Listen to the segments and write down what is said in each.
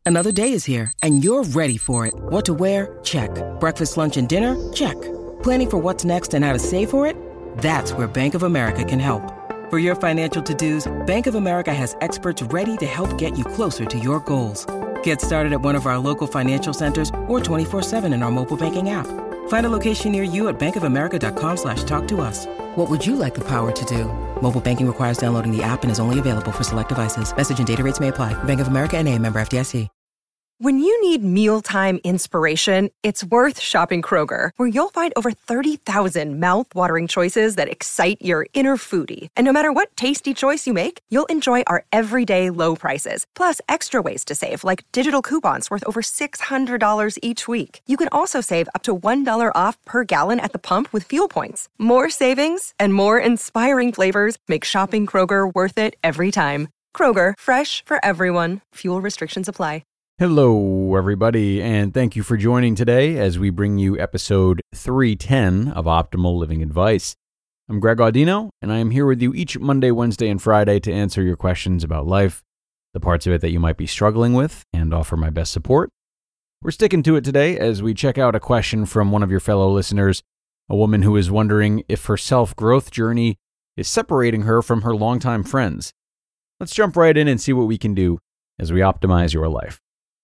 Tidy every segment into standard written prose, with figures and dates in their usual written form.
Another day is here, and you're ready for it. What to wear? Check. Breakfast, lunch, and dinner? Check. Planning for what's next and how to save for it? That's where Bank of America can help. For your financial to-dos, Bank of America has experts ready to help get you closer to your goals. Get started at one of our local financial centers or 24/7 in our mobile banking app. Find a location near you at bankofamerica.com/talktous. What would you like the power to do? Mobile banking requires downloading the app and is only available for select devices. Message and data rates may apply. Bank of America N.A., member FDIC. When you need mealtime inspiration, it's worth shopping Kroger, where you'll find over 30,000 mouth-watering choices that excite your inner foodie. And no matter what tasty choice you make, you'll enjoy our everyday low prices, plus extra ways to save, like digital coupons worth over $600 each week. You can also save up to $1 off per gallon at the pump with fuel points. More savings and more inspiring flavors make shopping Kroger worth it every time. Kroger, fresh for everyone. Fuel restrictions apply. Hello, everybody, and thank you for joining today as we bring you episode 310 of Optimal Living Advice. I'm Greg Audino, and I am here with you each Monday, Wednesday, and Friday to answer your questions about life, the parts of it that you might be struggling with, and offer my best support. We're sticking to it today as we check out a question from one of your fellow listeners, a woman who is wondering if her self-growth journey is separating her from her longtime friends. Let's jump right in and see what we can do as we optimize your life.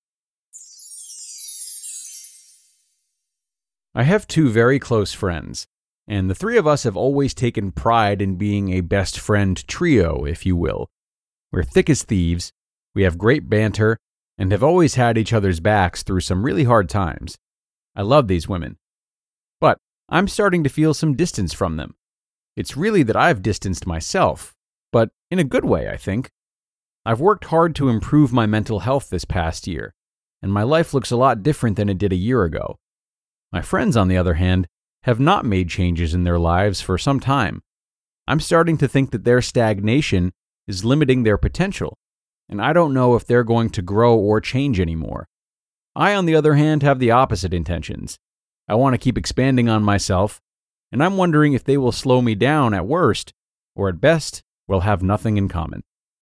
I have two very close friends, and the three of us have always taken pride in being a best friend trio, if you will. We're thick as thieves, we have great banter, and have always had each other's backs through some really hard times. I love these women. But I'm starting to feel some distance from them. It's really that I've distanced myself, but in a good way, I think. I've worked hard to improve my mental health this past year, and my life looks a lot different than it did a year ago. My friends, on the other hand, have not made changes in their lives for some time. I'm starting to think that their stagnation is limiting their potential, and I don't know if they're going to grow or change anymore. I, on the other hand, have the opposite intentions. I want to keep expanding on myself, and I'm wondering if they will slow me down at worst, or at best, we'll have nothing in common.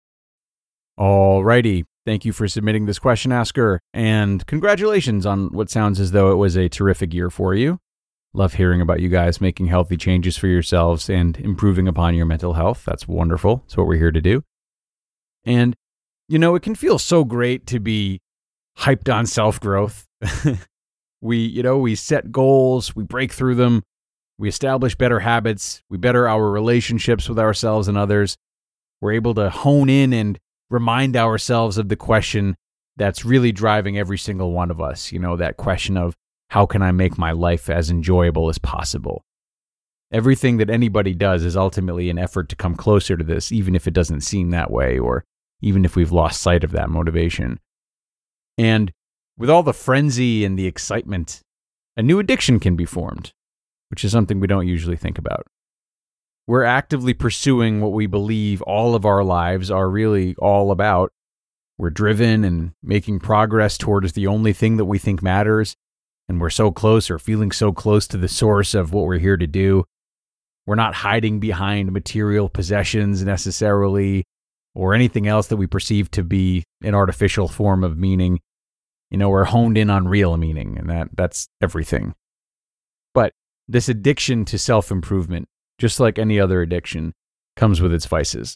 Alrighty. Thank you for submitting this question, Asker, and congratulations on what sounds as though it was a terrific year for you. Love hearing about you guys making healthy changes for yourselves and improving upon your mental health. That's wonderful. That's what we're here to do. And, it can feel so great to be hyped on self-growth. We set goals, we break through them, we establish better habits, we better our relationships with ourselves and others. We're able to hone in and remind ourselves of the question that's really driving every single one of us. That question of how can I make my life as enjoyable as possible? Everything that anybody does is ultimately an effort to come closer to this, even if it doesn't seem that way, or even if we've lost sight of that motivation. And with all the frenzy and the excitement, a new addiction can be formed, which is something we don't usually think about. We're actively pursuing what we believe all of our lives are really all about. We're driven and making progress towards the only thing that we think matters, and we're so close or feeling so close to the source of what we're here to do. We're not hiding behind material possessions necessarily, or anything else that we perceive to be an artificial form of meaning. We're honed in on real meaning, and that's everything. But this addiction to self-improvement, just like any other addiction, comes with its vices.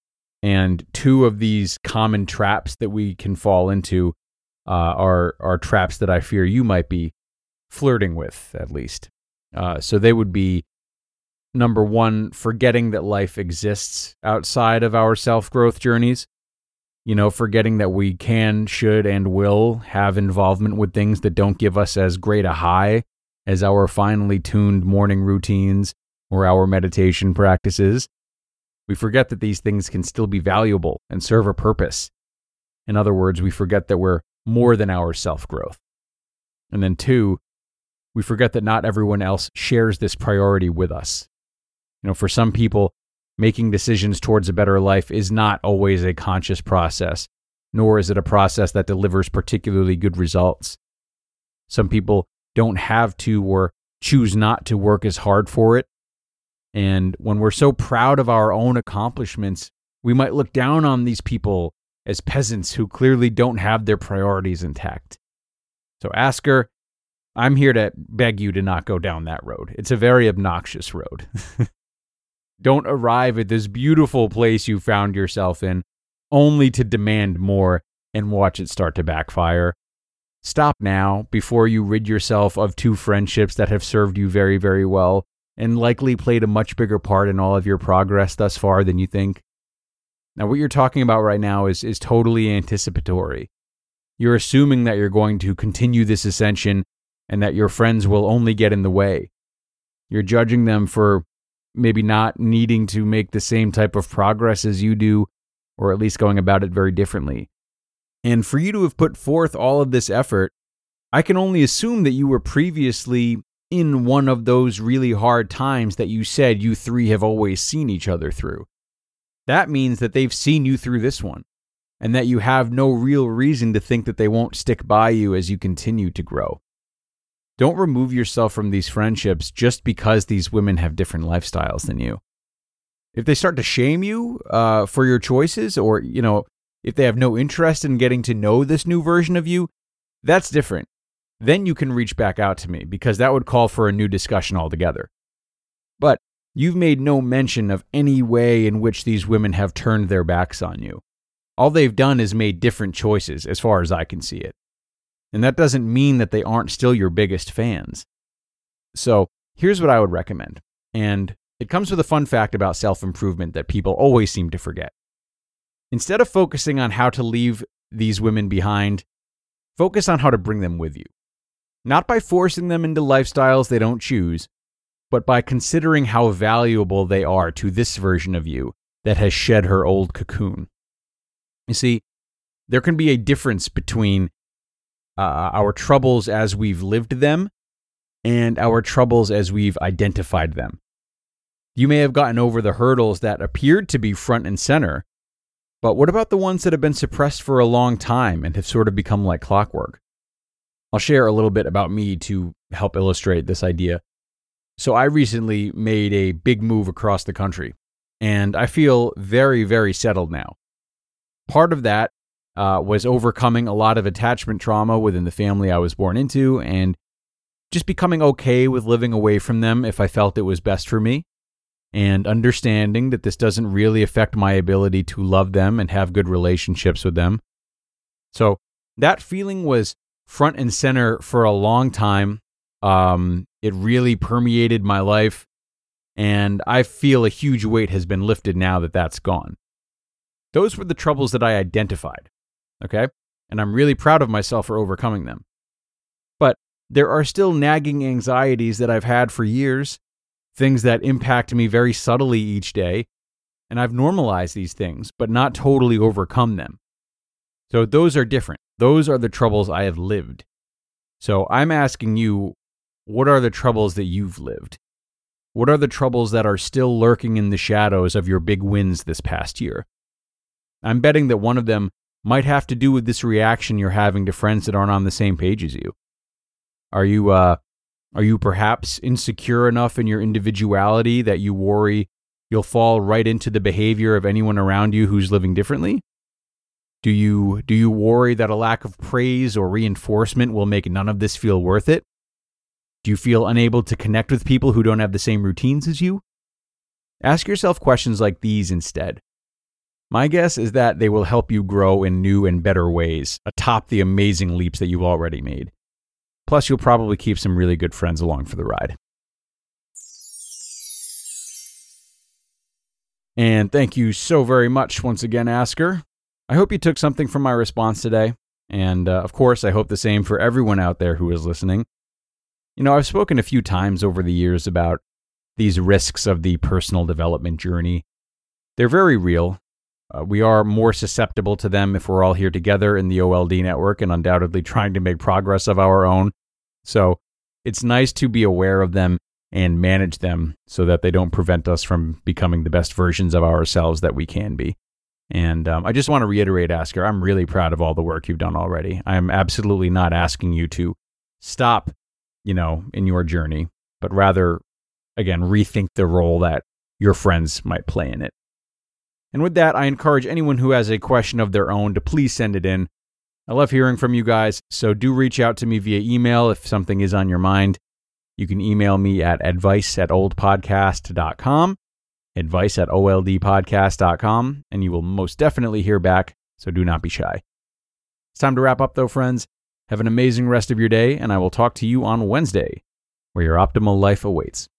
And two of these common traps that we can fall into are traps that I fear you might be flirting with, at least. So they would be, number one, forgetting that life exists outside of our self-growth journeys. Forgetting that we can, should, and will have involvement with things that don't give us as great a high as our finely tuned morning routines or our meditation practices. We forget that these things can still be valuable and serve a purpose. In other words, we forget that we're more than our self-growth. And then two, we forget that not everyone else shares this priority with us. For some people, making decisions towards a better life is not always a conscious process, nor is it a process that delivers particularly good results. Some people don't have to or choose not to work as hard for it. And when we're so proud of our own accomplishments, we might look down on these people as peasants who clearly don't have their priorities intact. So Asker, I'm here to beg you to not go down that road. It's a very obnoxious road. Don't arrive at this beautiful place you found yourself in only to demand more and watch it start to backfire. Stop now before you rid yourself of two friendships that have served you very, very well and likely played a much bigger part in all of your progress thus far than you think. Now, what you're talking about right now is totally anticipatory. You're assuming that you're going to continue this ascension and that your friends will only get in the way. You're judging them for maybe not needing to make the same type of progress as you do, or at least going about it very differently. And for you to have put forth all of this effort, I can only assume that you were previously in one of those really hard times that you said you three have always seen each other through. That means that they've seen you through this one, and that you have no real reason to think that they won't stick by you as you continue to grow. Don't remove yourself from these friendships just because these women have different lifestyles than you. If they start to shame you for your choices, or, if they have no interest in getting to know this new version of you, that's different. Then you can reach back out to me, because that would call for a new discussion altogether. But you've made no mention of any way in which these women have turned their backs on you. All they've done is made different choices, as far as I can see it. And that doesn't mean that they aren't still your biggest fans. So here's what I would recommend. And it comes with a fun fact about self-improvement that people always seem to forget. Instead of focusing on how to leave these women behind, focus on how to bring them with you. Not by forcing them into lifestyles they don't choose, but by considering how valuable they are to this version of you that has shed her old cocoon. You see, there can be a difference between our troubles as we've lived them and our troubles as we've identified them. You may have gotten over the hurdles that appeared to be front and center, but what about the ones that have been suppressed for a long time and have sort of become like clockwork? I'll share a little bit about me to help illustrate this idea. So I recently made a big move across the country, and I feel very, very settled now. Part of that was overcoming a lot of attachment trauma within the family I was born into, and just becoming okay with living away from them if I felt it was best for me, and understanding that this doesn't really affect my ability to love them and have good relationships with them. So that feeling was front and center for a long time. It really permeated my life, and I feel a huge weight has been lifted now that that's gone. Those were the troubles that I identified, okay? And I'm really proud of myself for overcoming them. But there are still nagging anxieties that I've had for years, things that impact me very subtly each day, and I've normalized these things, but not totally overcome them. So those are different. Those are the troubles I have lived. So I'm asking you, what are the troubles that you've lived? What are the troubles that are still lurking in the shadows of your big wins this past year? I'm betting that one of them might have to do with this reaction you're having to friends that aren't on the same page as you. Are you perhaps insecure enough in your individuality that you worry you'll fall right into the behavior of anyone around you who's living differently? Do you worry that a lack of praise or reinforcement will make none of this feel worth it? Do you feel unable to connect with people who don't have the same routines as you? Ask yourself questions like these instead. My guess is that they will help you grow in new and better ways, atop the amazing leaps that you've already made. Plus, you'll probably keep some really good friends along for the ride. And thank you so very much once again, Asker. I hope you took something from my response today. And of course, I hope the same for everyone out there who is listening. I've spoken a few times over the years about these risks of the personal development journey. They're very real. We are more susceptible to them if we're all here together in the OLD network and undoubtedly trying to make progress of our own. So it's nice to be aware of them and manage them so that they don't prevent us from becoming the best versions of ourselves that we can be. And I just want to reiterate, Asker, I'm really proud of all the work you've done already. I'm absolutely not asking you to stop, in your journey, but rather, again, rethink the role that your friends might play in it. And with that, I encourage anyone who has a question of their own to please send it in. I love hearing from you guys, so do reach out to me via email if something is on your mind. You can email me at advice@oldpodcast.com, advice@oldpodcast.com, and you will most definitely hear back, so do not be shy. It's time to wrap up though, friends. Have an amazing rest of your day, and I will talk to you on Wednesday, where your optimal life awaits.